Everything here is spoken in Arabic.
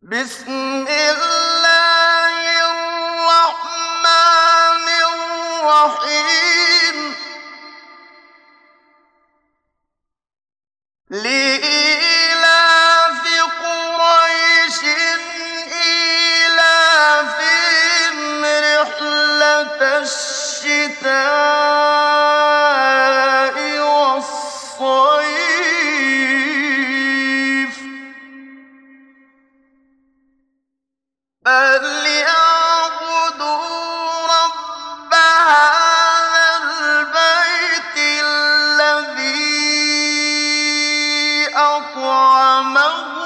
بسم الله الرحمن الرحيم لإيلاف قريش إيلافهم رحلة الشتاء والصيف فليعبدوا رب هذا البيت الذي أطعمهم